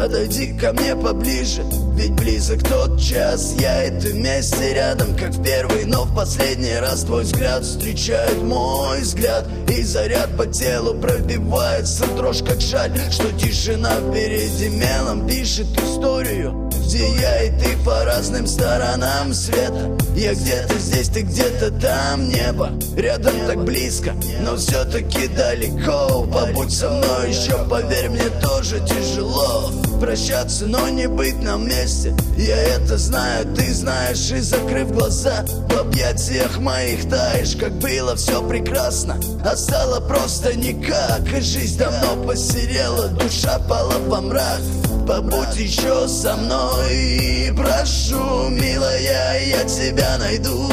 подойди ко мне поближе, ведь близок тот час. Я и ты вместе рядом, как в первый, но в последний раз твой взгляд встречает мой взгляд, и заряд по телу пробивается дрожь, как жаль, что тишина впереди мелом пишет историю, где я и ты по разным сторонам света. Я где-то здесь, ты где-то там, небо рядом так близко, но все-таки далеко. Побудь со мной еще, поверь, мне тоже тяжело прощаться, но не быть нам вместе. Я это знаю, ты знаешь, и закрыв глаза, в объятиях моих таешь, как было все прекрасно, а стало просто никак. И жизнь давно посерела, душа пала во мрак. Побудь еще со мной, прошу, милая, я тебя найду,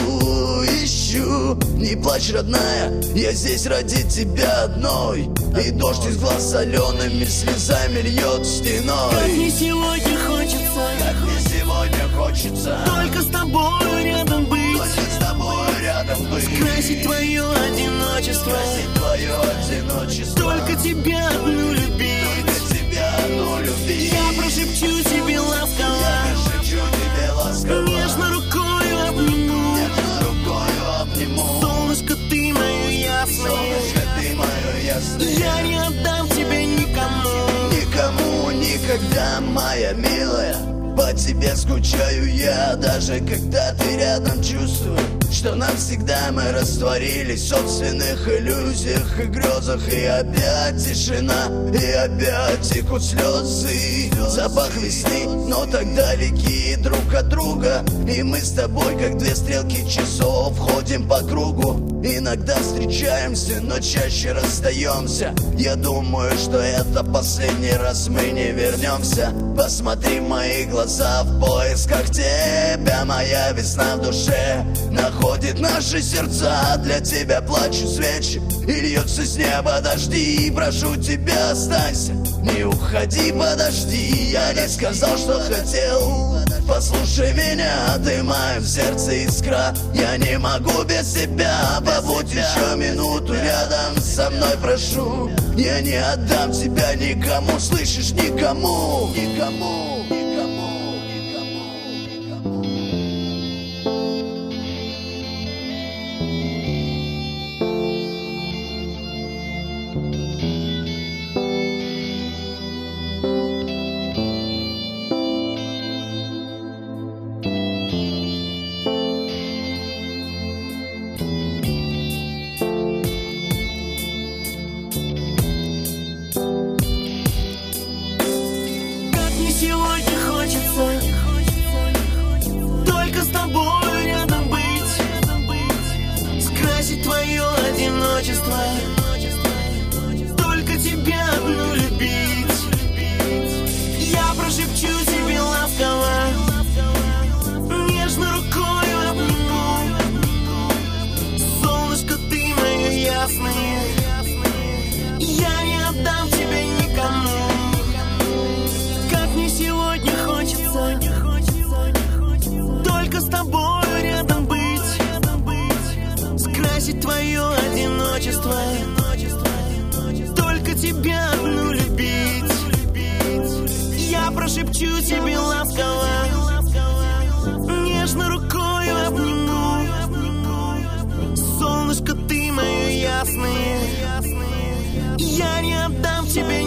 ищу. Не плачь, родная, я здесь ради тебя одной, и дождь из глаз солеными слезами льет стеной. Как мне сегодня хочется, как мне сегодня хочется, только с тобой рядом быть, только с тобой рядом быть, скрасить твое одиночество, скрасить твое одиночество, только тебя одну любить, только тебя одну любить. Я прошепчу тебе ласково, я прошепчу тебе ласково, нежно рукою обниму, нежно рукою обниму. Солнышко, ты мое ясное, Солнышко, ты мое ясное, я не отдам тебя никому, никому никогда, моя милая. По тебе скучаю я, даже когда ты рядом, чувствую, что навсегда мы растворились в собственных иллюзиях и грезах. И опять тишина, и опять текут слезы, запах весны, но так далеки друг от друга. И мы с тобой, как две стрелки часов, ходим по кругу. Иногда встречаемся, но чаще расстаемся. Я думаю, что это последний раз, мы не вернемся. Посмотри в мои глаза в поисках тебя, моя весна в душе находит наши сердца. Для тебя плачу свечи, и льется с неба дожди. Прошу тебя, останься, не уходи, подожди. Я не сказал, что хотел, послушай меня, дымаю в сердце искра. Я не могу без тебя, побудь еще минуту рядом со мной, прошу. Я не отдам тебя никому, слышишь, никому, никому, никому, никому, никому. сегодня хочется только с тобой рядом быть, скрасить твое одиночество, только тебя одну любить. Я прошепчу тебе ласково, нежно рукой обниму. Солнышко, ты мое ясное, я не отдам тебя никому. Сегодня хочется только с тобой рядом быть, скрасить твое одиночество, только тебя одну любить. Я прошепчу тебе ласково, нежно рукой обниму. Солнышко, ты мое ясное, я не отдам тебе